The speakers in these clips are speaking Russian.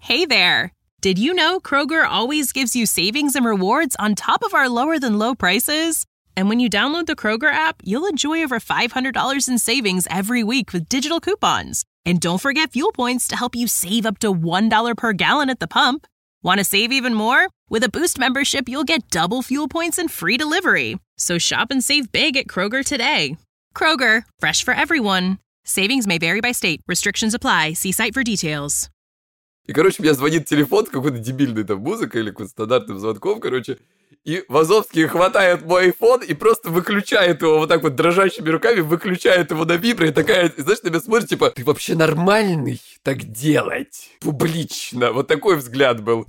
Hey there! Did you know Kroger always gives you savings and rewards on top of our lower-than-low prices? And when you download the Kroger app, you'll enjoy over $500 in savings every week with digital coupons. And don't forget fuel points to help you save up to $1 per gallon at the pump. Want to save even more? With a Boost membership, you'll get double fuel points and free delivery. So shop and save big at Kroger today. Kroger, fresh for everyone. Savings may vary by state. Restrictions apply. See site for details. И, короче, мне звонит телефон, какой-то дебильный там музыка или какой-то стандартным звонком, короче. И Вазовский хватает мой iPhone и просто выключает его вот так вот дрожащими руками, выключает его на вибро и такая, знаешь, на меня смотрит, типа, ты вообще нормальный так делать? Публично. Вот такой взгляд был.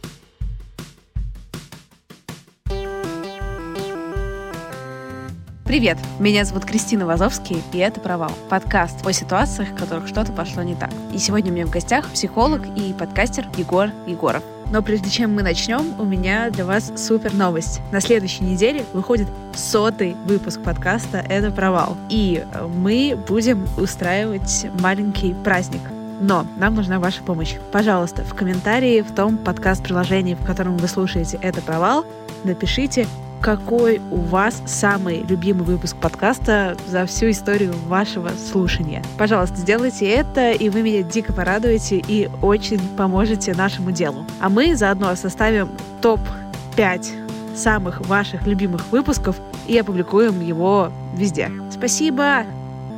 Привет, меня зовут Кристина Вазовский, и это «Провал» — подкаст о ситуациях, в которых что-то пошло не так. И сегодня у меня в гостях психолог и подкастер Егор Егоров. Но прежде чем мы начнем, у меня для вас супер новость. На следующей неделе выходит 100-й выпуск подкаста «Это провал». И мы будем устраивать маленький праздник. Но нам нужна ваша помощь. Пожалуйста, в комментарии в том подкаст-приложении, в котором вы слушаете «Это провал», напишите, какой у вас самый любимый выпуск подкаста за всю историю вашего слушания. Пожалуйста, сделайте это, и вы меня дико порадуете и очень поможете нашему делу. А мы заодно составим топ-5 самых ваших любимых выпусков и опубликуем его везде. Спасибо!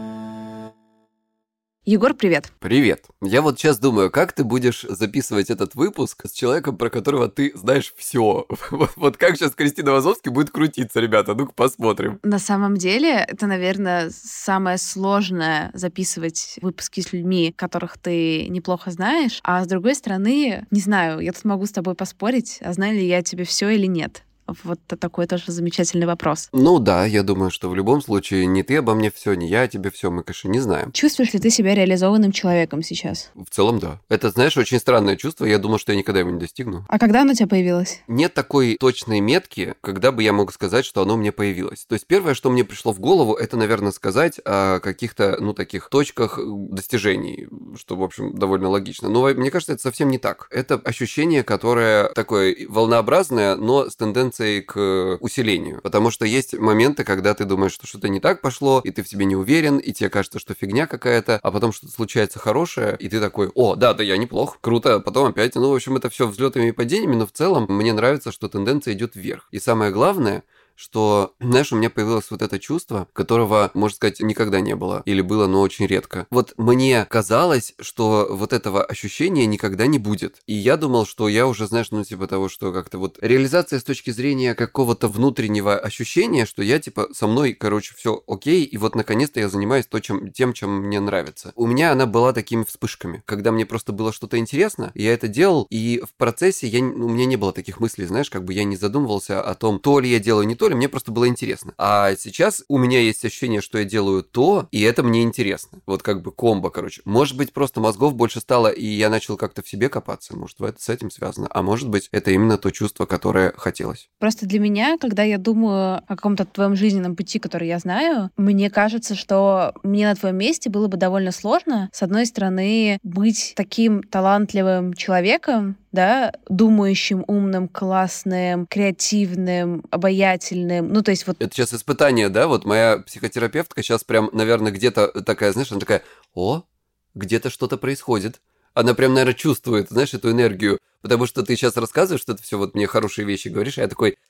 Егор, привет. Привет. Я вот сейчас думаю, как ты будешь записывать этот выпуск с человеком, про которого ты знаешь все. Вот как сейчас Кристина Вазовский будет крутиться, ребята? Ну-ка посмотрим. На самом деле, это, наверное, самое сложное — записывать выпуски с людьми, которых ты неплохо знаешь. А с другой стороны, не знаю, я тут могу с тобой поспорить, а знаю ли я тебе все или нет. Вот такой тоже замечательный вопрос. Ну да, я думаю, что в любом случае не ты обо мне все, не я о тебе все, мы, конечно, не знаем. Чувствуешь ли ты себя реализованным человеком сейчас? В целом, да. Это, знаешь, очень странное чувство, я думал, что я никогда его не достигну. А когда оно у тебя появилось? Нет такой точной метки, когда бы я мог сказать, что оно мне появилось. То есть первое, что мне пришло в голову, это, наверное, сказать о каких-то, таких точках достижений, что, в общем, довольно логично. Но мне кажется, это совсем не так. Это ощущение, которое такое волнообразное, но с тенденцией к усилению. Потому что есть моменты, когда ты думаешь, что что-то не так пошло, и ты в себе не уверен, и тебе кажется, что фигня какая-то, а потом что-то случается хорошее, и ты такой: о, да, я неплох, круто, потом опять, в общем, это все взлетами и падениями, но в целом мне нравится, что тенденция идет вверх. И самое главное, что, знаешь, у меня появилось вот это чувство, которого, можно сказать, никогда не было. Или было, но очень редко. Вот мне казалось, что вот этого ощущения никогда не будет. И я думал, что я уже, знаешь, типа того, что как-то вот реализация с точки зрения какого-то внутреннего ощущения, что я, типа, со мной, короче, все окей, и вот наконец-то я занимаюсь тем, чем мне нравится. У меня она была такими вспышками, когда мне просто было что-то интересно, я это делал, и в процессе у меня не было таких мыслей, знаешь, как бы я не задумывался о том, то ли я делаю, не то ли, мне просто было интересно. А сейчас у меня есть ощущение, что я делаю то, и это мне интересно. Вот как бы комбо, короче. Может быть, просто мозгов больше стало, и я начал как-то в себе копаться. Может, это с этим связано. А может быть, это именно то чувство, которое хотелось. Просто для меня, когда я думаю о каком-то твоем жизненном пути, который я знаю, мне кажется, что мне на твоем месте было бы довольно сложно, с одной стороны, быть таким талантливым человеком, да, думающим, умным, классным, креативным, обаятельным. То есть вот... Это сейчас испытание, да? Вот моя психотерапевтка сейчас прям, наверное, где-то такая, знаешь, она такая: о, где-то что-то происходит. Она прям, наверное, чувствует, знаешь, эту энергию. Потому что ты сейчас рассказываешь, что это все вот мне хорошие вещи говоришь, а я такой: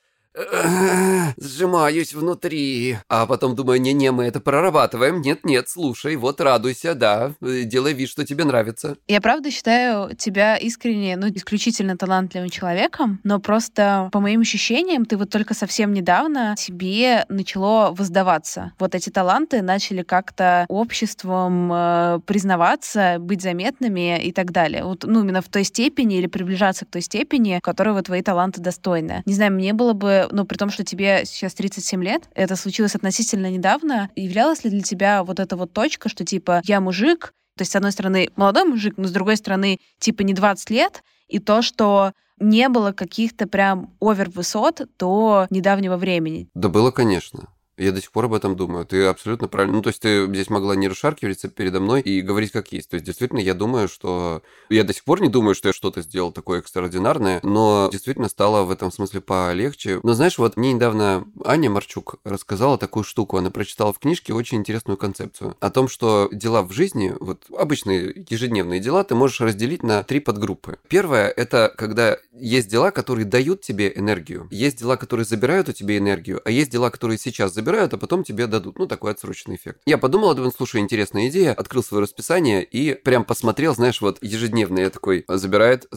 сжимаюсь внутри. А потом думаю: не-не, мы это прорабатываем. Нет-нет, слушай, вот радуйся, да, делай вид, что тебе нравится. Я правда считаю тебя искренне, исключительно талантливым человеком, но просто, по моим ощущениям, ты вот только совсем недавно тебе начало воздаваться. Вот эти таланты начали как-то обществом признаваться, быть заметными и так далее. Вот, именно в той степени или приближаться к той степени, которого твои таланты достойны. Не знаю, мне было бы, при том, что тебе сейчас 37 лет, это случилось относительно недавно, являлась ли для тебя вот эта вот точка, что типа я мужик, то есть с одной стороны молодой мужик, но с другой стороны типа не 20 лет, и то, что не было каких-то прям овер-высот до недавнего времени? Да было, конечно. Я до сих пор об этом думаю. Ты абсолютно правильно. Ну, то есть ты здесь могла не расшаркиваться передо мной и говорить как есть. То есть действительно я думаю, что... Я до сих пор не думаю, что я что-то сделал такое экстраординарное, но действительно стало в этом смысле полегче. Но знаешь, вот мне недавно Аня Марчук рассказала такую штуку. Она прочитала в книжке очень интересную концепцию. О том, что дела в жизни, вот обычные ежедневные дела, ты можешь разделить на 3 подгруппы. Первое – это когда есть дела, которые дают тебе энергию. Есть дела, которые забирают у тебя энергию, а есть дела, которые сейчас забирают, а потом тебе дадут. Ну, такой отсроченный эффект. Я подумал, думаю, слушай, интересная идея, открыл свое расписание и прям посмотрел, знаешь, вот ежедневно я такой, забирает,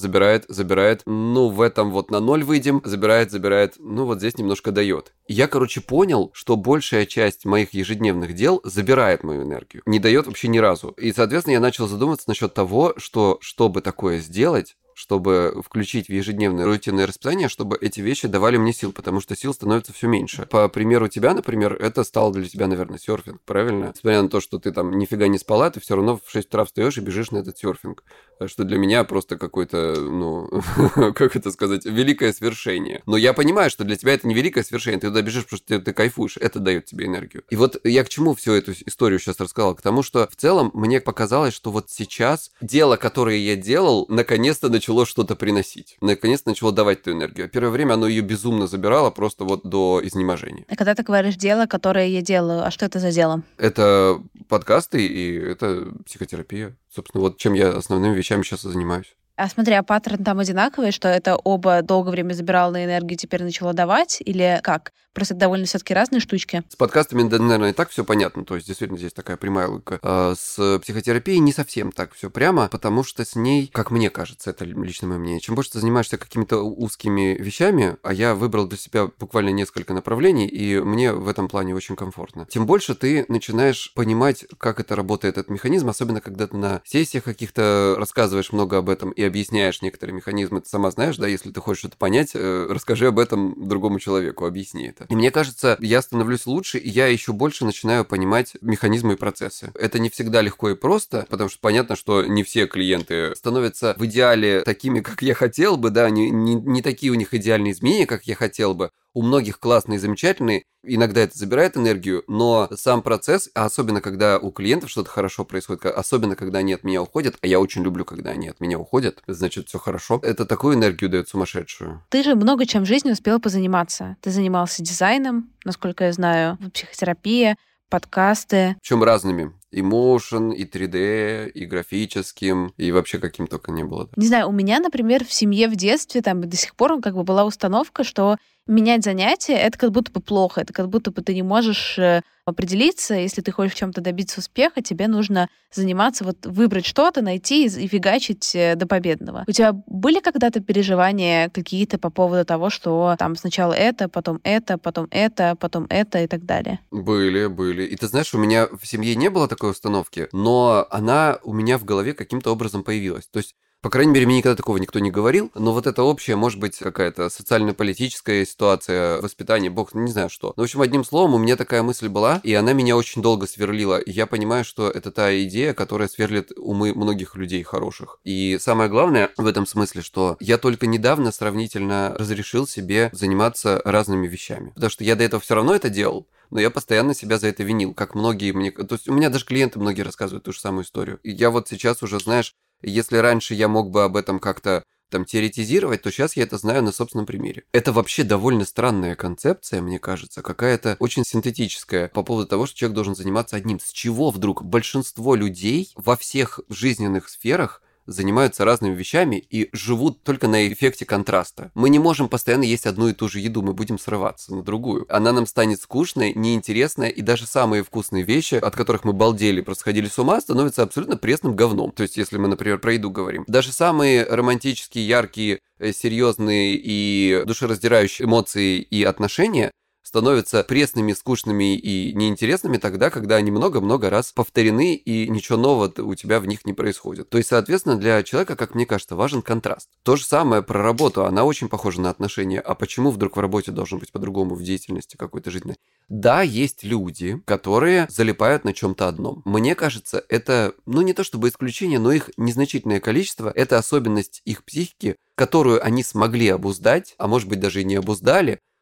ну, в этом вот на 0 выйдем, забирает, ну, вот здесь немножко дает. И я, понял, что большая часть моих ежедневных дел забирает мою энергию. Не дает вообще ни разу. И, соответственно, я начал задумываться насчет того, что, чтобы такое сделать, чтобы включить в ежедневное рутинное расписание, чтобы эти вещи давали мне сил, потому что сил становится все меньше. По примеру тебя, например, это стало для тебя, наверное, серфинг, правильно? Несмотря на то, что ты там нифига не спала, ты все равно в 6 утра встаешь и бежишь на этот серфинг. Что для меня просто какое-то, ну, как это сказать, великое свершение. Но я понимаю, что для тебя это не великое свершение, ты туда бежишь, потому что ты кайфуешь, это дает тебе энергию. И вот я к чему всю эту историю сейчас рассказал? К тому, что в целом мне показалось, что вот сейчас дело, которое я делал, наконец-то начало что-то приносить. Наконец-то начало давать эту энергию. Первое время оно ее безумно забирало, просто вот до изнеможения. А когда ты говоришь дело, которое я делаю, а что это за дело? Это подкасты и это психотерапия. Собственно, вот чем я основными вещами сейчас и занимаюсь. А смотри, а паттерн там одинаковый, что это оба долгое время забирало на энергию, теперь начало давать? Или как? Просто это довольно все-таки разные штучки. С подкастами, да, наверное, и так все понятно. То есть, действительно, здесь такая прямая логика. А с психотерапией не совсем так все прямо, потому что с ней, как мне кажется, это лично мое мнение, чем больше ты занимаешься какими-то узкими вещами, а я выбрал для себя буквально несколько направлений, и мне в этом плане очень комфортно, тем больше ты начинаешь понимать, как это работает, этот механизм, особенно когда ты на сессиях каких-то рассказываешь много об этом и объясняешь некоторые механизмы. Ты сама знаешь, да, если ты хочешь что-то понять, расскажи об этом другому человеку, объясни это. И мне кажется, я становлюсь лучше, и я еще больше начинаю понимать механизмы и процессы. Это не всегда легко и просто, потому что понятно, что не все клиенты становятся в идеале такими, как я хотел бы, да, не такие у них идеальные изменения, как я хотел бы. У многих классные и замечательные, иногда это забирает энергию, но сам процесс, а особенно когда у клиентов что-то хорошо происходит, особенно когда они от меня уходят, а я очень люблю, когда они от меня уходят, значит, все хорошо, это такую энергию дает сумасшедшую. Ты же много чем в жизни успел позаниматься. Ты занимался дизайном, насколько я знаю, психотерапия, подкасты. Причем разными. И motion, и 3D, и графическим, и вообще каким только не было. Не знаю, у меня, например, в семье в детстве там до сих пор как бы была установка, что менять занятия — это как будто бы плохо, это как будто бы ты не можешь определиться, если ты хочешь в чем-то добиться успеха, тебе нужно заниматься, вот выбрать что-то, найти и фигачить до победного. У тебя были когда-то переживания какие-то по поводу того, что там сначала это, потом это, потом это, потом это и так далее? Были. И ты знаешь, у меня в семье не было такой установки, но она у меня в голове каким-то образом появилась. То есть, по крайней мере, мне никогда такого никто не говорил, но вот это общая, может быть, какая-то социально-политическая ситуация, воспитание, бог, не знаю что. Но, в общем, одним словом, у меня такая мысль была, и она меня очень долго сверлила. И я понимаю, что это та идея, которая сверлит умы многих людей хороших. И самое главное в этом смысле, что я только недавно сравнительно разрешил себе заниматься разными вещами. Потому что я до этого все равно это делал, но я постоянно себя за это винил, как многие мне... То есть у меня даже клиенты многие рассказывают ту же самую историю. И я вот сейчас уже, знаешь, если раньше я мог бы об этом как-то там теоретизировать, то сейчас я это знаю на собственном примере. Это вообще довольно странная концепция, мне кажется, какая-то очень синтетическая по поводу того, что человек должен заниматься одним. С чего вдруг большинство людей во всех жизненных сферах занимаются разными вещами и живут только на эффекте контраста. Мы не можем постоянно есть одну и ту же еду, мы будем срываться на другую. Она нам станет скучной, неинтересной, и даже самые вкусные вещи, от которых мы балдели, просто сходили с ума, становятся абсолютно пресным говном. То есть, если мы, например, про еду говорим. Даже самые романтические, яркие, серьезные и душераздирающие эмоции и отношения становятся пресными, скучными и неинтересными тогда, когда они много-много раз повторены и ничего нового у тебя в них не происходит. То есть, соответственно, для человека, как мне кажется, важен контраст. То же самое про работу, она очень похожа на отношения. А почему вдруг в работе должно быть по-другому, в деятельности какой-то жизненной? Да, есть люди, которые залипают на чем-то одном. Мне кажется, это, не то чтобы исключение, но их незначительное количество, это особенность их психики, которую они смогли обуздать, а может быть даже и не обуздали,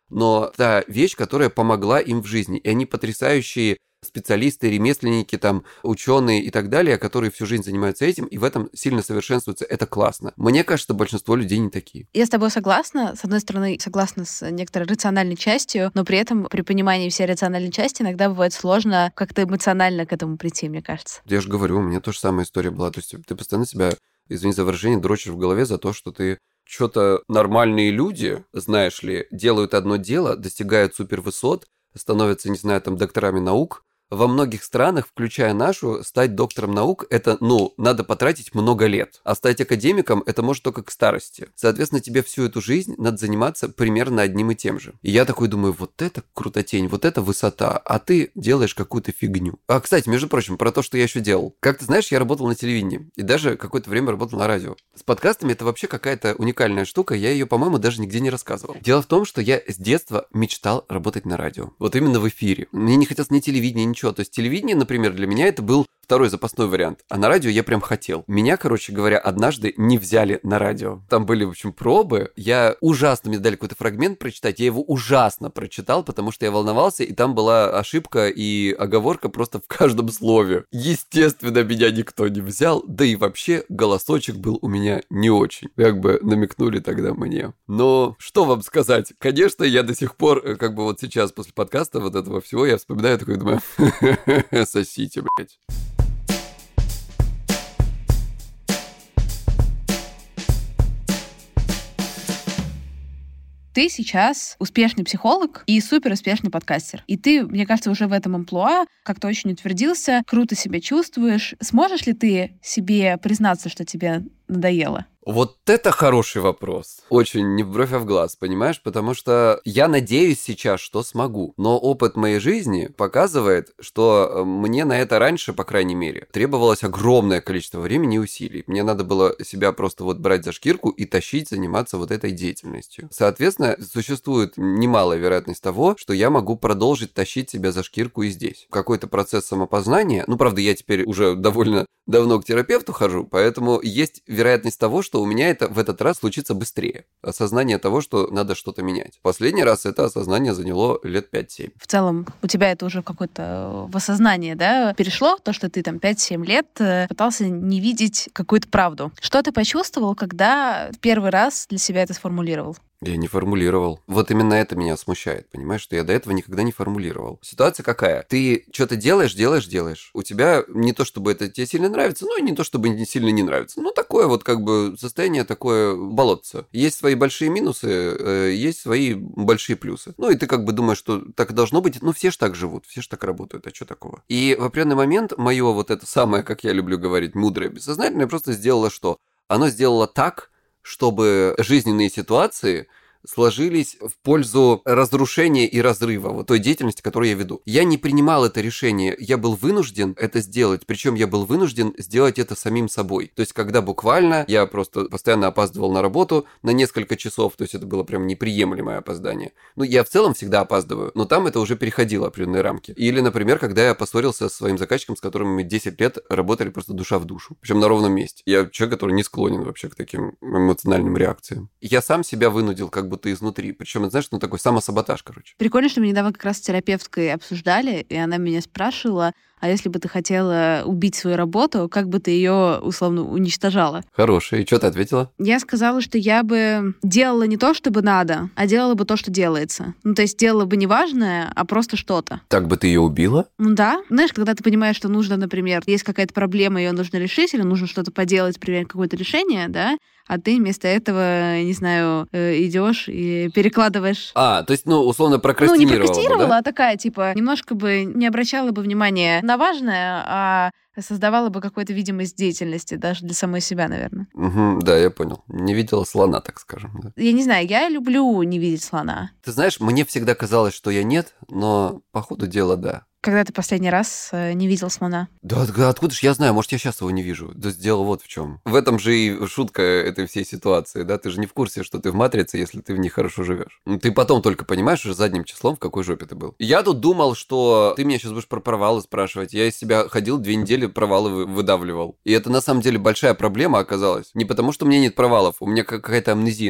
но та вещь, которая помогла им в жизни. И они потрясающие специалисты, ремесленники, там, ученые и так далее, которые всю жизнь занимаются этим, и в этом сильно совершенствуются. Это классно. Мне кажется, большинство людей не такие. Я с тобой согласна. С одной стороны, согласна с некоторой рациональной частью, но при этом при понимании всей рациональной части иногда бывает сложно как-то эмоционально к этому прийти, мне кажется. Я же говорю, у меня тоже самая история была. То есть ты постоянно себя, извини за выражение, дрочишь в голове за то, что ты что-то нормальные люди, знаешь ли, делают одно дело, достигают супервысот, становятся, не знаю, там, докторами наук. Во многих странах, включая нашу, стать доктором наук – это, надо потратить много лет. А стать академиком – это может только к старости. Соответственно, тебе всю эту жизнь надо заниматься примерно одним и тем же. И я такой думаю, вот это крутотень, вот это высота, а ты делаешь какую-то фигню. А, кстати, между прочим, про то, что я еще делал. Как ты знаешь, я работал на телевидении и даже какое-то время работал на радио. С подкастами это вообще какая-то уникальная штука, я ее, по-моему, даже нигде не рассказывал. Дело в том, что я с детства мечтал работать на радио. Вот именно в эфире. Мне не хотелось ни телевидения, ничего. То есть телевидение, например, для меня это был второй запасной вариант. А на радио я прям хотел. Меня, короче говоря, однажды не взяли на радио. Там были, в общем, пробы. Мне дали какой-то фрагмент прочитать. Я его ужасно прочитал, потому что я волновался, и там была ошибка и оговорка просто в каждом слове. Естественно, меня никто не взял. Да и вообще, голосочек был у меня не очень. Как бы намекнули тогда мне. Но что вам сказать? Конечно, я до сих пор, как бы вот сейчас, после подкаста вот этого всего, я вспоминаю, такой думаю, сосите, блядь. Ты сейчас успешный психолог и супер успешный подкастер. И ты, мне кажется, уже в этом амплуа как-то очень утвердился, круто себя чувствуешь. Сможешь ли ты себе признаться, что тебе надоело? Вот это хороший вопрос. Очень не в бровь, а в глаз, понимаешь? Потому что я надеюсь сейчас, что смогу. Но опыт моей жизни показывает, что мне на это раньше, по крайней мере, требовалось огромное количество времени и усилий. Мне надо было себя просто вот брать за шкирку и тащить, заниматься вот этой деятельностью. Соответственно, существует немалая вероятность того, что я могу продолжить тащить себя за шкирку и здесь. Какой-то процесс самопознания, правда, я теперь уже довольно давно к терапевту хожу, поэтому есть вероятность того, что у меня это в этот раз случится быстрее. Осознание того, что надо что-то менять. Последний раз это осознание заняло лет 5-7. В целом, у тебя это уже какое-то в осознание, да, перешло? То, что ты там 5-7 лет пытался не видеть какую-то правду. Что ты почувствовал, когда в первый раз для себя это сформулировал? Я не формулировал. Вот именно это меня смущает, понимаешь, что я до этого никогда не формулировал. Ситуация какая? Ты что-то делаешь. У тебя не то, чтобы это тебе сильно нравится, но и не то, чтобы не сильно не нравится. Такое вот как бы состояние, такое болотце. Есть свои большие минусы, есть свои большие плюсы. И ты как бы думаешь, что так должно быть. Все ж так живут, все ж так работают, а что такого? И в определенный момент мое вот это самое, как я люблю говорить, мудрое бессознательное просто сделало что? Оно сделало так, чтобы жизненные ситуации сложились в пользу разрушения и разрыва вот той деятельности, которую я веду. Я не принимал это решение, я был вынужден это сделать, причем я был вынужден сделать это самим собой. То есть, когда буквально я просто постоянно опаздывал на работу на несколько часов, то есть это было прям неприемлемое опоздание. Я в целом всегда опаздываю, но там это уже переходило определенные рамки. Или, например, когда я поссорился со своим заказчиком, с которым мы 10 лет работали просто душа в душу, причем на ровном месте. Я человек, который не склонен вообще к таким эмоциональным реакциям. Я сам себя вынудил как будто изнутри. Причем, это, знаешь, такой самосаботаж, короче. Прикольно, что мы недавно как раз с терапевткой обсуждали, и она меня спрашивала, а если бы ты хотела убить свою работу, как бы ты ее, условно, уничтожала? Хорошая. И что ты ответила? Я сказала, что я бы делала не то, чтобы надо, а делала бы то, что делается. То есть делала бы не важное, а просто что-то. Так бы ты ее убила? Да. Знаешь, когда ты понимаешь, что нужно, например, есть какая-то проблема, ее нужно решить, или нужно что-то поделать, принять какое-то решение, да, а ты вместо этого, не знаю, идешь и перекладываешь. То есть, условно, прокрастинировала. Не прокрастинировала, да? А такая, немножко бы не обращала бы внимания на важное, а создавала бы какую-то видимость деятельности даже для самой себя, наверное. Да, я понял. Не видела слона, так скажем. Да. Я не знаю, я люблю не видеть слона. Ты знаешь, мне всегда казалось, что я нет, но по ходу дела да. Когда ты последний раз не видел слона? Да откуда ж я знаю, может, я сейчас его не вижу. Да дело вот в чем. В этом же и шутка этой всей ситуации, да? Ты же не в курсе, что ты в матрице, если ты в ней хорошо живешь. Ты потом только понимаешь уже задним числом, в какой жопе ты был. Я тут думал, что ты меня сейчас будешь про провалы спрашивать. Я из себя ходил 2 недели, провалы выдавливал. И это на самом деле большая проблема оказалась. Не потому, что у меня нет провалов, у меня какая-то амнезия на них.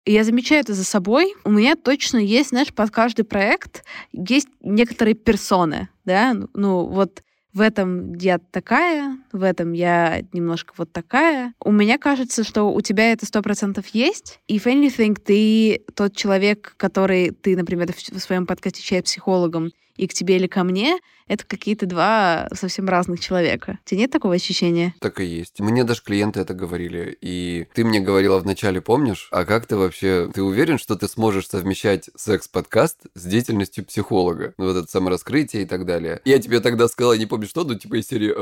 И я замечаю это за собой. У меня точно есть, знаешь, под каждый проект есть некоторые персоны, да, ну вот в этом я такая, в этом я немножко вот такая. У меня кажется, что у тебя это 100% есть. If anything, ты тот человек, который ты, например, в своем подкасте «Чай психологом» и к тебе или ко мне, это какие-то два совсем разных человека. У тебя нет такого ощущения? Так и есть. Мне даже клиенты это говорили. И ты мне говорила вначале, помнишь, а как ты вообще... Ты уверен, что ты сможешь совмещать секс-подкаст с деятельностью психолога? Ну, вот это самораскрытие и так далее. Я тебе тогда сказала, не помню что, ну, типа из серии,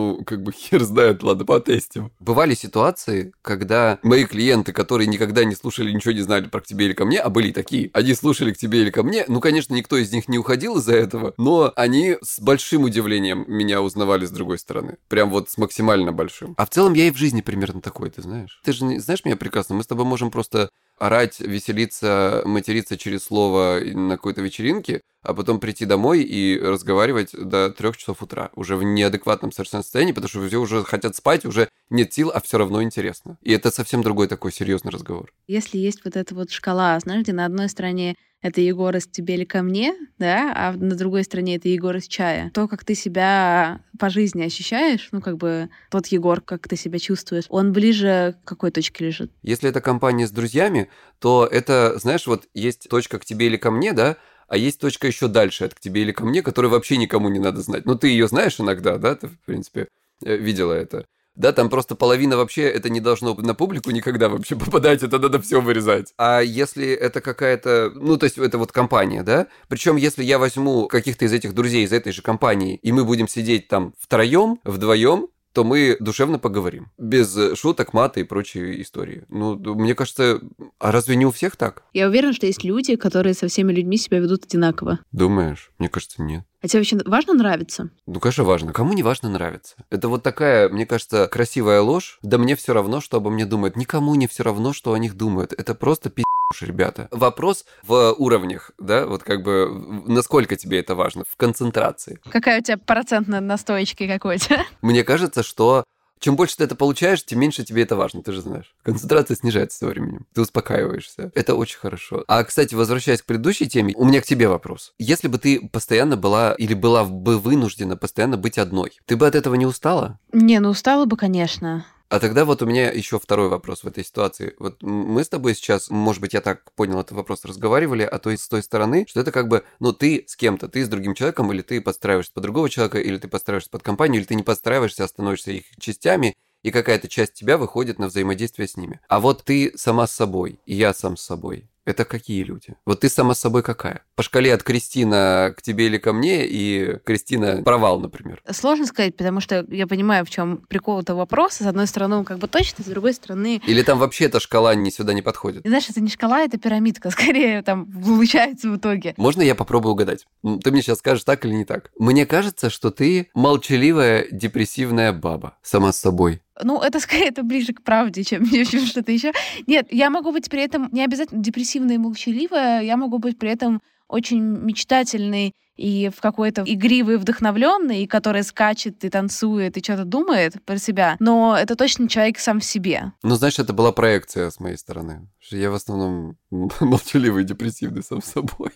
хер знает, ладно, потестим. Бывали ситуации, когда мои клиенты, которые никогда не слушали, ничего не знали про к тебе или ко мне, а были такие, они слушали к тебе или ко мне, ну, конечно, никто из них не уходил из-за этого, но они с большим удивлением меня узнавали с другой стороны. Прям вот с максимально большим. А в целом я и в жизни примерно такой, ты знаешь. Ты же знаешь меня прекрасно, мы с тобой можем просто орать, веселиться, материться через слово на какой-то вечеринке, а потом прийти домой и разговаривать до 3 часов утра. Уже в неадекватном совершенно состоянии, потому что все уже хотят спать, уже нет сил, а все равно интересно. И это совсем другой такой серьезный разговор. Если есть вот эта вот шкала, знаешь, где на одной стороне это Егор из «Тебе или ко мне», да, а на другой стороне это Егор из «Чая». То, как ты себя по жизни ощущаешь, ну, как бы тот Егор, как ты себя чувствуешь, он ближе к какой точке лежит? Если это компания с друзьями, то это, знаешь, вот есть точка «к тебе или ко мне», да, а есть точка еще дальше от «к тебе или ко мне», которую вообще никому не надо знать. Ну, ты ее знаешь иногда, да, ты, в принципе, видела это. Да, там просто половина вообще, это не должно на публику никогда вообще попадать, это надо все вырезать. А если это какая-то, ну, то есть это вот компания, да? Причем если я возьму каких-то из этих друзей из этой же компании, и мы будем сидеть там вдвоем, то мы душевно поговорим. Без шуток, мата и прочей истории. Ну, мне кажется, а разве не у всех так? Я уверена, что есть люди, которые со всеми людьми себя ведут одинаково. Думаешь? Мне кажется, нет. А тебе вообще важно нравиться? Ну, конечно, важно. Кому не важно нравиться? Это вот такая, мне кажется, красивая ложь. Да мне все равно, что обо мне думают. Никому не все равно, что о них думают. Это просто ребята. Вопрос в уровнях, да, вот как бы насколько тебе это важно, в концентрации. Какая у тебя процентная настоечка какой-то? Мне кажется, что чем больше ты это получаешь, тем меньше тебе это важно, ты же знаешь. Концентрация снижается со временем. Ты успокаиваешься. Это очень хорошо. А, кстати, возвращаясь к предыдущей теме, у меня к тебе вопрос. Если бы ты постоянно была или была бы вынуждена постоянно быть одной, ты бы от этого не устала? Не, ну устала бы, конечно. А тогда вот у меня еще второй вопрос в этой ситуации. Вот мы с тобой сейчас, может быть, я так понял этот вопрос, разговаривали, а то и с той стороны, что это как бы, ну, ты с кем-то, ты с другим человеком, или ты подстраиваешься под другого человека, или ты подстраиваешься под компанию, или ты не подстраиваешься, а становишься их частями, и какая-то часть тебя выходит на взаимодействие с ними. А вот ты сама с собой, и я сам с собой. Это какие люди? Вот ты сама с собой какая? По шкале от Кристина к тебе или ко мне, и Кристина провал, например. Сложно сказать, потому что я понимаю, в чем прикол этого вопроса. С одной стороны, он как бы точно, с другой стороны... Или там вообще эта шкала сюда не подходит? Знаешь, это не шкала, это пирамидка. Скорее, там, получается в итоге. Можно я попробую угадать? Ты мне сейчас скажешь, так или не так? Мне кажется, что ты молчаливая, депрессивная баба. Сама с собой. Ну, это скорее это ближе к правде, чем что-то еще. Нет, я могу быть при этом не обязательно депрессивная и молчаливая, я могу быть при этом очень мечтательной и в какой-то игривый, вдохновленный, который скачет и танцует и что-то думает про себя. Но это точно человек сам в себе. Ну, знаешь, это была проекция с моей стороны. Я в основном молчаливый, депрессивный сам с собой.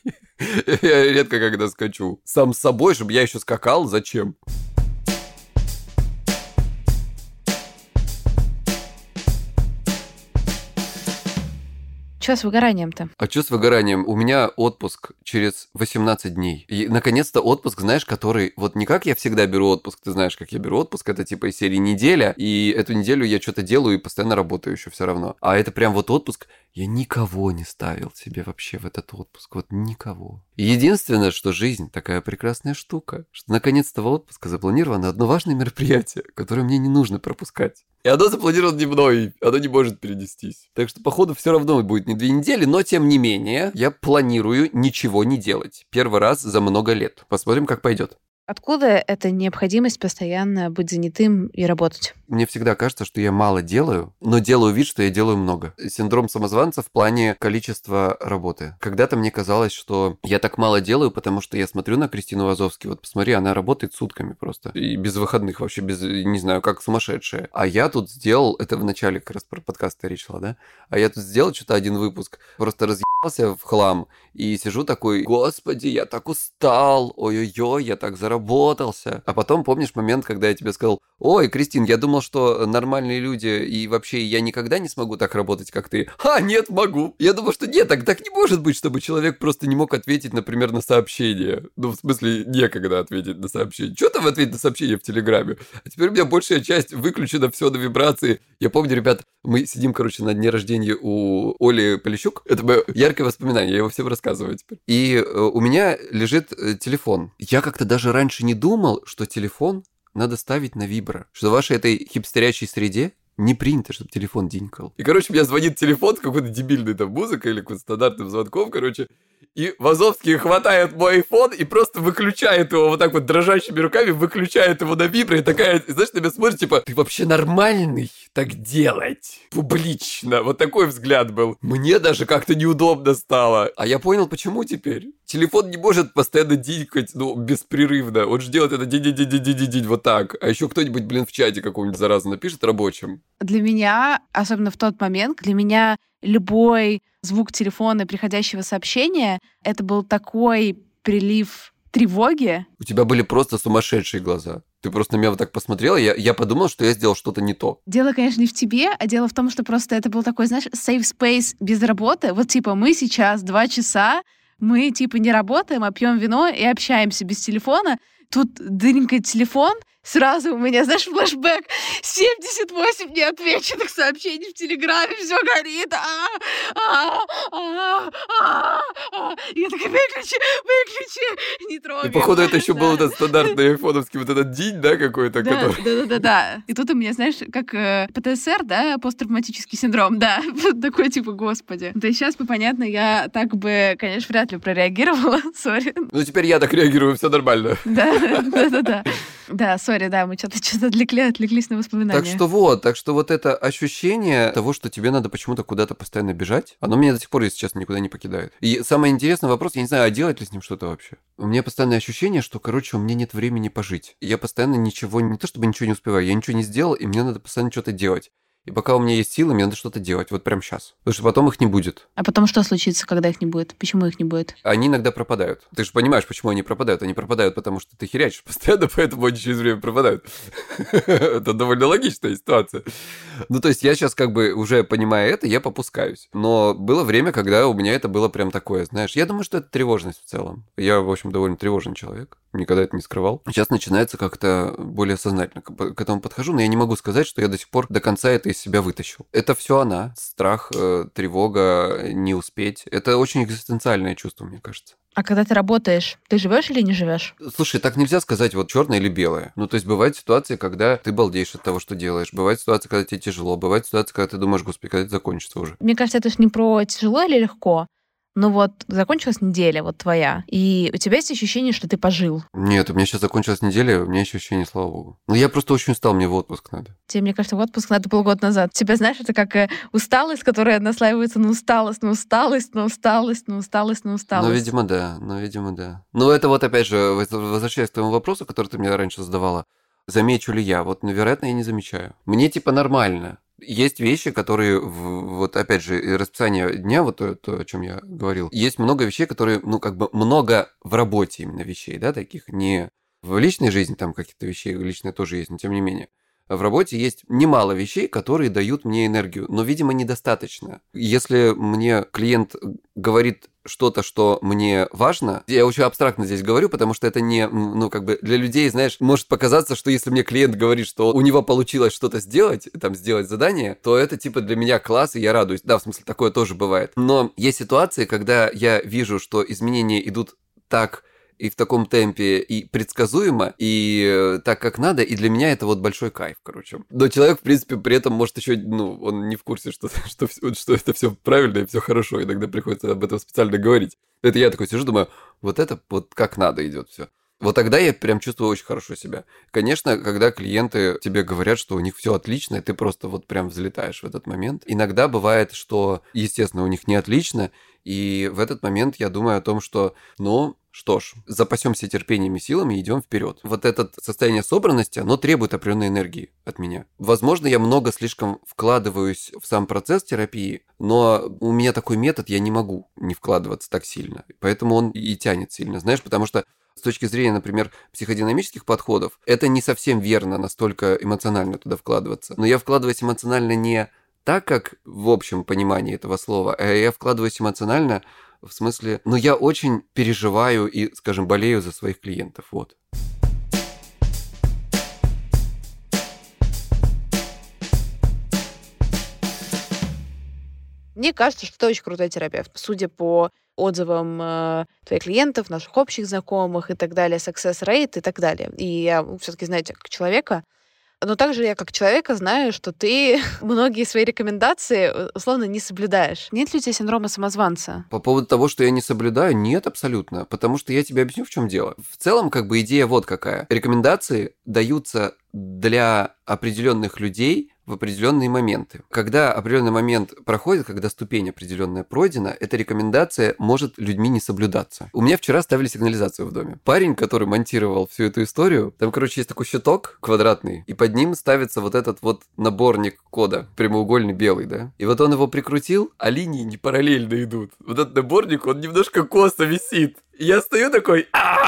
Я редко когда скачу. Сам с собой, чтобы я еще скакал, зачем? Что с выгоранием-то? А что с выгоранием? У меня отпуск через 18 дней. И, наконец-то, отпуск, знаешь, который... Вот не как я всегда беру отпуск, ты знаешь, как я беру отпуск, это типа из серии неделя, и эту неделю я что-то делаю и постоянно работаю еще все равно. А это прям вот отпуск... Я никого не ставил себе вообще в этот отпуск. Вот никого. И единственное, что жизнь такая прекрасная штука, что наконец-то в отпуске запланировано одно важное мероприятие, которое мне не нужно пропускать. И оно запланировано не мной, оно не может перенестись. Так что, походу, все равно будет не 2 недели, но, тем не менее, я планирую ничего не делать. Первый раз за много лет. Посмотрим, как пойдет. Откуда эта необходимость постоянно быть занятым и работать? Мне всегда кажется, что я мало делаю, но делаю вид, что я делаю много. Синдром самозванца в плане количества работы. Когда-то мне казалось, что я так мало делаю, потому что я смотрю на Кристину Вазовски. Вот посмотри, она работает сутками просто. И без выходных вообще, без, не знаю, как сумасшедшая. А я тут сделал, это в начале как раз про подкасты речь шла, да? А я тут сделал что-то один выпуск, просто разъебался в хлам и сижу такой: господи, я так устал, ой-ой-ой, я так заработался. А потом помнишь момент, когда я тебе сказал: ой, Кристин, я думал, что нормальные люди и вообще я никогда не смогу так работать, как ты. Нет, могу. Я думал, что нет, так не может быть, чтобы человек просто не мог ответить, например, на сообщение. Ну, в смысле, некогда ответить на сообщение. Что там ответить на сообщение в Телеграме? А теперь у меня большая часть выключена, все на вибрации. Я помню, ребят, мы сидим, короче, на дне рождения у Оли Полищук. Это мое яркое воспоминание, я его всем рассказываю теперь. И у меня лежит телефон. Я как-то даже раньше не думал, что телефон надо ставить на вибро. Что в вашей этой хипстерячей среде не принято, чтобы телефон динькал. И, короче, у меня звонит телефон с какой-то дебильной там музыкой или каким-то стандартным звонком, короче. И Вазовский хватает мой айфон и просто выключает его вот так вот дрожащими руками, выключает его на вибро и такая, знаешь, на меня смотрит, типа: ты вообще нормальный так делать? Публично. Вот такой взгляд был. Мне даже как-то неудобно стало. А я понял, почему теперь. Телефон не может постоянно динькать, ну, беспрерывно. Он же делает это динь-динь-динь-динь-динь вот так. А еще кто-нибудь, в чате какого-нибудь зараза напишет рабочим. Для меня, особенно в тот момент, для меня любой звук телефона, приходящего сообщения, это был такой прилив тревоги. У тебя были просто сумасшедшие глаза. Ты просто на меня вот так посмотрела, я подумал, что я сделал что-то не то. Дело, конечно, не в тебе, а дело в том, что просто это был такой, знаешь, safe space без работы. Вот типа мы сейчас 2 часа, мы типа не работаем, а пьем вино и общаемся без телефона. Тут дыренькает телефон, сразу у меня, знаешь, флешбэк. 78 неотвеченных сообщений в Телеграме, все горит. Я такая: выключи, не трогай. И, походу, это еще был этот стандартный айфоновский вот этот день, да, какой-то? Да. И тут у меня, знаешь, как ПТСР, да, посттравматический синдром, да. Такой типа: господи. То есть сейчас бы, понятно, я так бы, конечно, вряд ли прореагировала, сори. Ну, теперь я так реагирую, все нормально. Да. Да, сори, да, мы что-то отвлеклись на воспоминания. Так что вот это ощущение того, что тебе надо почему-то куда-то постоянно бежать, оно меня до сих пор, если честно, никуда не покидает. И самый интересный вопрос, я не знаю, а делать ли с ним что-то вообще? У меня постоянное ощущение, что, короче, у меня нет времени пожить. Я постоянно ничего, не то чтобы ничего не успеваю, я ничего не сделал, и мне надо постоянно что-то делать. И пока у меня есть силы, мне надо что-то делать, вот прямо сейчас. Потому что потом их не будет. А потом что случится, когда их не будет? Почему их не будет? Они иногда пропадают. Ты же понимаешь, почему они пропадают. Они пропадают, потому что ты херячишь постоянно, поэтому они через время пропадают. Это довольно логичная ситуация. Ну, то есть я сейчас как бы уже понимая это, я попускаюсь. Но было время, когда у меня это было прям такое, знаешь. Я думаю, что это тревожность в целом. Я, в общем, довольно тревожный человек. Никогда это не скрывал. Сейчас начинается как-то более сознательно к этому подхожу, но я не могу сказать, что я до сих пор до конца это из себя вытащил. Это все она. Страх, тревога, не успеть. Это очень экзистенциальное чувство, мне кажется. А когда ты работаешь, ты живешь или не живешь? Слушай, так нельзя сказать вот черное или белое. Ну, то есть бывают ситуации, когда ты балдеешь от того, что делаешь. Бывает ситуация, когда тебе тяжело. Бывает ситуация, когда ты думаешь: господи, когда это закончится уже. Мне кажется, это ж не про тяжело или легко. Ну вот, закончилась неделя, вот твоя, и у тебя есть ощущение, что ты пожил? Нет, у меня сейчас закончилась неделя, у меня есть ощущение, слава богу. Но я просто очень устал, мне в отпуск надо. Тебе, мне кажется, в отпуск надо полгода назад. Тебя, знаешь, это как усталость, которая наслаивается на усталость, на усталость, на усталость, на усталость, на усталость. Ну, видимо, да. Но это вот, опять же, возвращаясь к твоему вопросу, который ты мне раньше задавала, замечу ли я? Вот, вероятно, я не замечаю. Мне типа нормально. Есть вещи, которые, вот опять же, расписание дня, вот то, о чем я говорил, есть много вещей, которые, ну, как бы много в работе именно вещей, да, таких, не в личной жизни там каких-то вещей, личное тоже есть, но тем не менее. В работе есть немало вещей, которые дают мне энергию, но, видимо, недостаточно. Если мне клиент говорит что-то, что мне важно, я очень абстрактно здесь говорю, потому что это не, ну, как бы для людей, знаешь, может показаться, что если мне клиент говорит, что у него получилось что-то сделать, там, сделать задание, то это, типа, для меня класс, и я радуюсь. Да, в смысле, такое тоже бывает. Но есть ситуации, когда я вижу, что изменения идут так и в таком темпе, и предсказуемо, и так, как надо, и для меня это вот большой кайф, короче. Но человек, в принципе, при этом может еще, ну, он не в курсе, что это все правильно и все хорошо, иногда приходится об этом специально говорить. Это я такой сижу, думаю, вот это вот как надо идет все. Вот тогда я прям чувствую очень хорошо себя. Конечно, когда клиенты тебе говорят, что у них все отлично, и ты просто вот прям взлетаешь в этот момент. Иногда бывает, что, естественно, у них не отлично, и в этот момент я думаю о том, что, ну, что ж, запасемся терпением и силами и идем вперед. Вот это состояние собранности, оно требует определенной энергии от меня. Возможно, я много слишком вкладываюсь в сам процесс терапии, но у меня такой метод, я не могу не вкладываться так сильно. Поэтому он и тянет сильно, знаешь, потому что с точки зрения, например, психодинамических подходов, это не совсем верно настолько эмоционально туда вкладываться. Но я вкладываюсь эмоционально не так, как в общем понимании этого слова, а я вкладываюсь эмоционально в смысле, ну, я очень переживаю и, скажем, болею за своих клиентов, вот. Мне кажется, что ты очень крутой терапевт. Судя по отзывам твоих клиентов, наших общих знакомых и так далее, success rate и так далее. И я все-таки знаю тебя как человека, но также я как человека знаю, что ты многие свои рекомендации условно не соблюдаешь. Нет ли у тебя синдрома самозванца? По поводу того, что я не соблюдаю, нет, абсолютно. Потому что я тебе объясню, в чем дело. В целом, как бы идея вот какая. Рекомендации даются для определенных людей в определенные моменты. Когда определенный момент проходит, когда ступень определенная пройдена, эта рекомендация может людьми не соблюдаться. У меня вчера ставили сигнализацию в доме. Парень, который монтировал всю эту историю, там, короче, есть такой щиток квадратный, и под ним ставится вот этот вот наборник кода, прямоугольный белый, да? И вот он его прикрутил, а линии не параллельно идут. Вот этот наборник, он немножко косо висит. И я стою такой,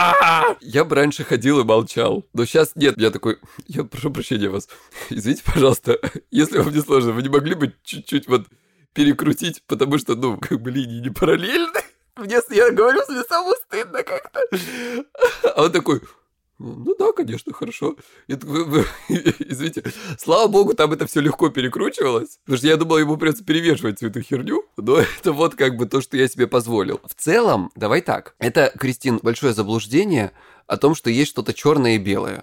я бы раньше ходил и молчал. Но сейчас нет, я такой, я прошу прощения вас, извините, пожалуйста, если вам не сложно, вы не могли бы чуть-чуть вот перекрутить, потому что, ну, как бы линии не параллельны. Мне, я говорю, мне самому стыдно как-то. А он такой, ну да, конечно, хорошо. Извините, слава богу, там это все легко перекручивалось, потому что я думал, ему придется перевешивать всю эту херню, но это вот как бы то, что я себе позволил. В целом, давай так, это, Кристин, большое заблуждение о том, что есть что-то черное и белое.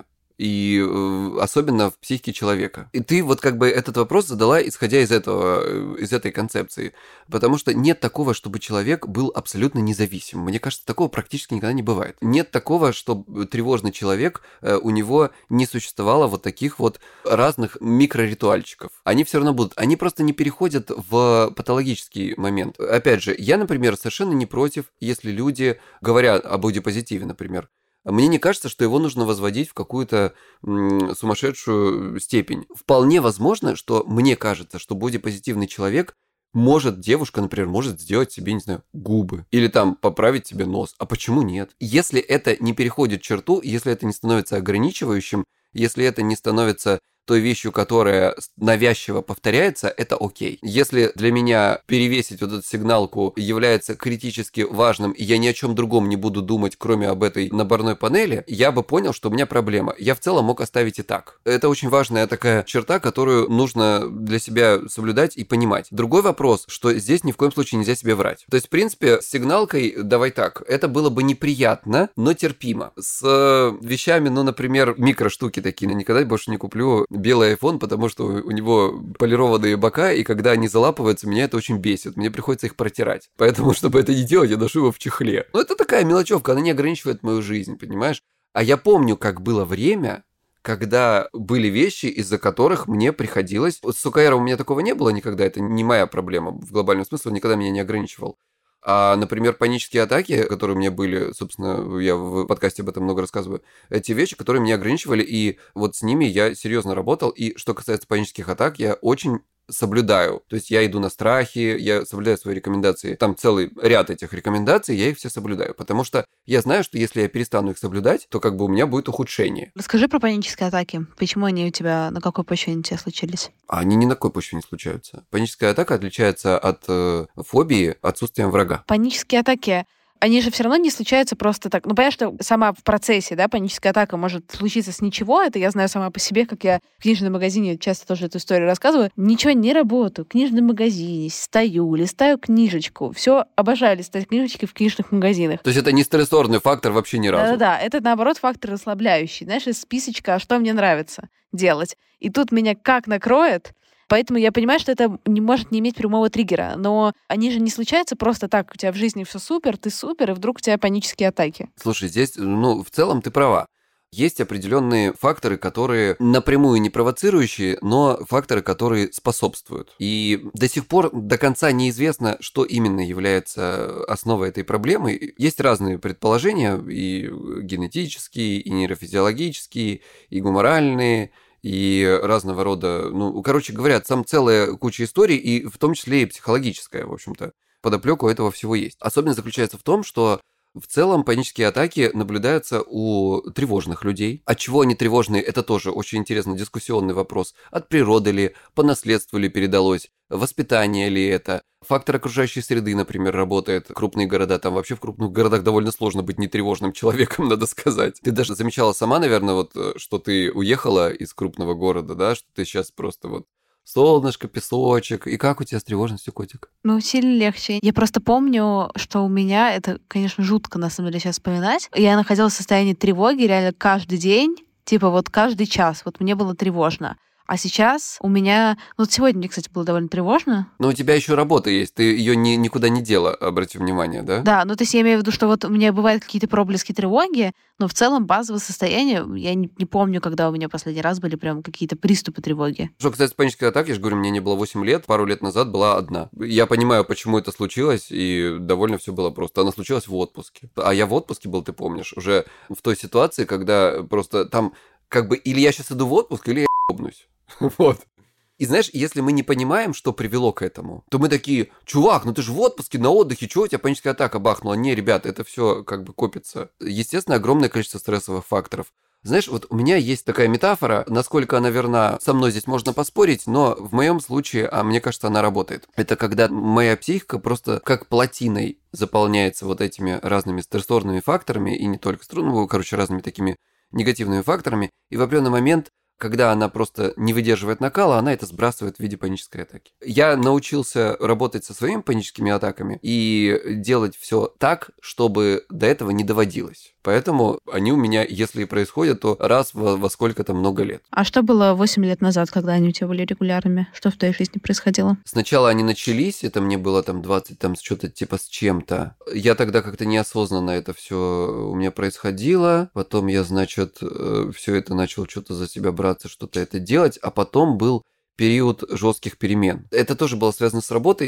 И особенно в психике человека. И ты вот как бы этот вопрос задала, исходя из этой концепции. Потому что нет такого, чтобы человек был абсолютно независим. Мне кажется, такого практически никогда не бывает. Нет такого, что тревожный человек, у него не существовало вот таких вот разных микроритуальчиков. Они все равно будут. Они просто не переходят в патологический момент. Опять же, я, например, совершенно не против, если люди говорят о бодипозитиве, например. Мне не кажется, что его нужно возводить в какую-то сумасшедшую степень. Вполне возможно, что мне кажется, что бодипозитивный человек может, девушка, например, может сделать себе, не знаю, губы. Или там поправить себе нос. А почему нет? Если это не переходит черту, если это не становится ограничивающим, если это не становится той вещью, которая навязчиво повторяется, это окей. Если для меня перевесить вот эту сигналку является критически важным, и я ни о чем другом не буду думать, кроме об этой наборной панели, я бы понял, что у меня проблема. Я в целом мог оставить и так. Это очень важная такая черта, которую нужно для себя соблюдать и понимать. Другой вопрос, что здесь ни в коем случае нельзя себе врать. То есть, в принципе, с сигналкой, давай так, это было бы неприятно, но терпимо. С вещами, ну, например, микроштуки такие, я никогда больше не куплю белый iPhone, потому что у него полированные бока, и когда они залапываются, меня это очень бесит. Мне приходится их протирать. Поэтому, чтобы это не делать, я ношу его в чехле. Ну, это такая мелочевка, она не ограничивает мою жизнь, понимаешь? А я помню, как было время, когда были вещи, из-за которых мне приходилось... С ОКР у меня такого не было никогда, это не моя проблема в глобальном смысле, он никогда меня не ограничивал. А, например, панические атаки, которые у меня были, собственно, я в подкасте об этом много рассказываю, эти вещи, которые меня ограничивали, и вот с ними я серьезно работал. И что касается панических атак, я очень соблюдаю. То есть я иду на страхи, я соблюдаю свои рекомендации. Там целый ряд этих рекомендаций, я их все соблюдаю. Потому что я знаю, что если я перестану их соблюдать, то как бы у меня будет ухудшение. Расскажи про панические атаки. Почему они у тебя, на какой почве они у тебя случились? Они ни на какой почве не случаются. Паническая атака отличается от фобии отсутствием врага. Панические атаки, они же все равно не случаются просто так. Ну, понятно, что сама в процессе, да, паническая атака может случиться с ничего. Это я знаю сама по себе, как я в книжном магазине часто тоже эту историю рассказываю. Ничего не работаю. В книжном магазине стою, листаю книжечку. Все обожаю листать книжечки в книжных магазинах. То есть это не стрессорный фактор вообще ни разу? Да-да-да. Это, наоборот, фактор расслабляющий. Знаешь, из списочка, что мне нравится делать. И тут меня как накроет, Поэтому я понимаю, что это не может не иметь прямого триггера. Но они же не случаются просто так. У тебя в жизни все супер, ты супер, и вдруг у тебя панические атаки. Слушай, здесь, в целом ты права. Есть определенные факторы, которые напрямую не провоцирующие, но факторы, которые способствуют. И до сих пор до конца неизвестно, что именно является основой этой проблемы. Есть разные предположения, и генетические, и нейрофизиологические, и гуморальные, и разного рода, короче говоря, там целая куча историй, и в том числе и психологическая, в общем-то. Подоплёка у этого всего есть. Особенность заключается в том, что в целом панические атаки наблюдаются у тревожных людей. От чего они тревожные, это тоже очень интересный дискуссионный вопрос. От природы ли, по наследству ли передалось, воспитание ли это, фактор окружающей среды, например, работает. Крупные города, там вообще в крупных городах довольно сложно быть нетревожным человеком, надо сказать. Ты даже замечала сама, наверное, что ты уехала из крупного города, да, что ты сейчас просто солнышко, песочек. И как у тебя с тревожностью, котик? Сильно легче. Я просто помню, что у меня, это, конечно, жутко, на самом деле, сейчас вспоминать. Я находилась в состоянии тревоги реально каждый день, каждый час. Мне было тревожно. А сейчас у меня... сегодня мне, кстати, было довольно тревожно. Но у тебя еще работа есть, ты ее никуда не дела, обрати внимание, да? Да, то есть я имею в виду, что у меня бывают какие-то проблески тревоги, но в целом базовое состояние, я не помню, когда у меня последний раз были прям какие-то приступы тревоги. Что касается панической атаки, я же говорю, мне не было 8 лет, пару лет назад была одна. Я понимаю, почему это случилось, и довольно все было просто. Она случилась в отпуске. А я в отпуске был, ты помнишь, уже в той ситуации, когда просто там или я сейчас иду в отпуск, или я ебнусь. И знаешь, если мы не понимаем, что привело к этому, то мы такие: чувак, ты же в отпуске, на отдыхе, чего у тебя паническая атака бахнула? Не, ребята, это все копится. Естественно, огромное количество стрессовых факторов. Знаешь, у меня есть такая метафора, насколько она верна, со мной здесь можно поспорить, но в моем случае, мне кажется, она работает. Это когда моя психика просто как плотиной заполняется этими разными стрессорными факторами, и не только разными такими негативными факторами, и в определенный момент, когда она просто не выдерживает накала, она это сбрасывает в виде панической атаки. Я научился работать со своими паническими атаками и делать все так, чтобы до этого не доводилось. Поэтому они у меня, если и происходят, то раз во сколько-то много лет. А что было 8 лет назад, когда они у тебя были регулярными? Что в твоей жизни происходило? Сначала они начались, это мне было 20, что-то с чем-то. Я тогда как-то неосознанно это все у меня происходило. Потом я, все это начал что-то за себя браться, что-то это делать, а потом был период жестких перемен. Это тоже было связано с работой,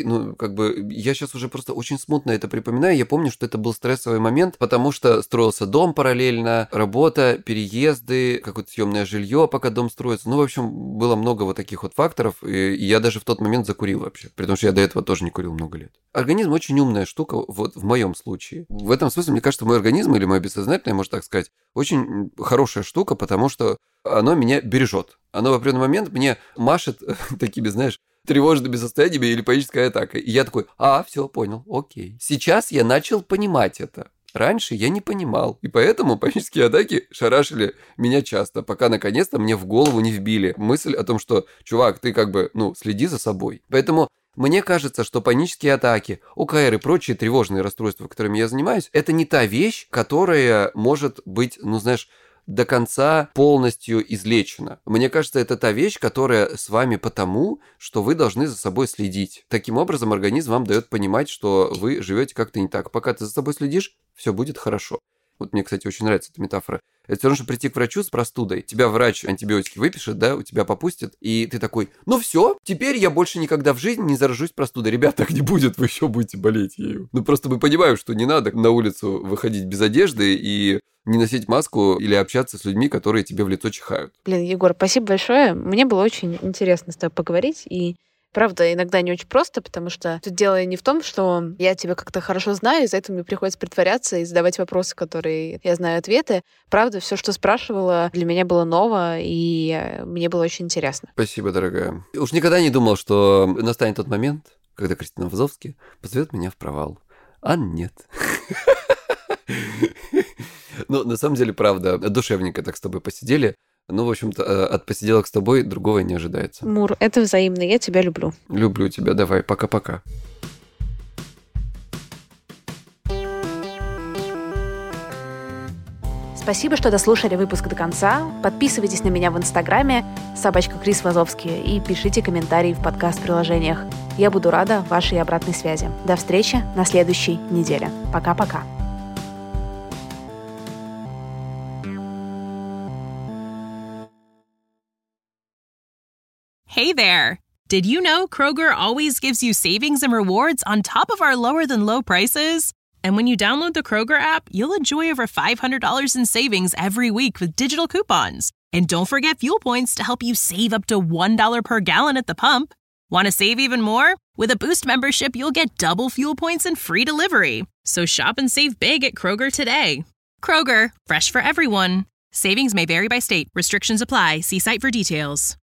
я сейчас уже просто очень смутно это припоминаю. Я помню, что это был стрессовый момент, потому что строился дом параллельно, работа, переезды, какое-то съемное жилье, пока дом строится. В общем, было много таких факторов, и я даже в тот момент закурил вообще, при том, что я до этого тоже не курил много лет. Организм очень умная штука, в моем случае. В этом смысле, мне кажется, мой организм, или мое бессознательное, можно так сказать, очень хорошая штука, потому что оно меня бережет. Оно в определенный момент мне машет такими, тревожными состояниями или панической атакой. И я такой: все, понял, окей. Сейчас я начал понимать это. Раньше я не понимал. И поэтому панические атаки шарашили меня часто, пока наконец-то мне в голову не вбили мысль о том, что, чувак, ты следи за собой. Поэтому мне кажется, что панические атаки, ОКР и прочие тревожные расстройства, которыми я занимаюсь, это не та вещь, которая может быть, до конца полностью излечена. Мне кажется, это та вещь, которая с вами потому, что вы должны за собой следить. Таким образом, организм вам дает понимать, что вы живете как-то не так. Пока ты за собой следишь, все будет хорошо. Мне, кстати, очень нравится эта метафора. Это все равно, что прийти к врачу с простудой. Тебя врач антибиотики выпишет, да, у тебя попустит, и ты такой: все, теперь я больше никогда в жизни не заражусь простудой. Ребят, так не будет, вы еще будете болеть ею. Просто мы понимаем, что не надо на улицу выходить без одежды и не носить маску или общаться с людьми, которые тебе в лицо чихают. Егор, спасибо большое. Мне было очень интересно с тобой поговорить, и правда, иногда не очень просто, потому что тут дело не в том, что я тебя как-то хорошо знаю, из-за этого мне приходится притворяться и задавать вопросы, которые я знаю ответы. Правда, все, что спрашивала, для меня было ново, и мне было очень интересно. Спасибо, дорогая. Уж никогда не думал, что настанет тот момент, когда Кристина Вазовский позовет меня в провал. А нет. На самом деле, правда, душевненько так с тобой посидели. В общем-то, от посиделок с тобой другого не ожидается. Мур, это взаимно, я тебя люблю. Люблю тебя, давай, пока-пока. Спасибо, что дослушали выпуск до конца. Подписывайтесь на меня в Инстаграме @KrisVazovsky и пишите комментарии в подкаст-приложениях. Я буду рада вашей обратной связи. До встречи на следующей неделе. Пока-пока. Hey there! Did you know Kroger always gives you savings and rewards on top of our lower-than-low prices? And when you download the Kroger app, you'll enjoy over $500 in savings every week with digital coupons. And don't forget fuel points to help you save up to $1 per gallon at the pump. Want to save even more? With a Boost membership, you'll get double fuel points and free delivery. So shop and save big at Kroger today. Kroger, fresh for everyone. Savings may vary by state. Restrictions apply. See site for details.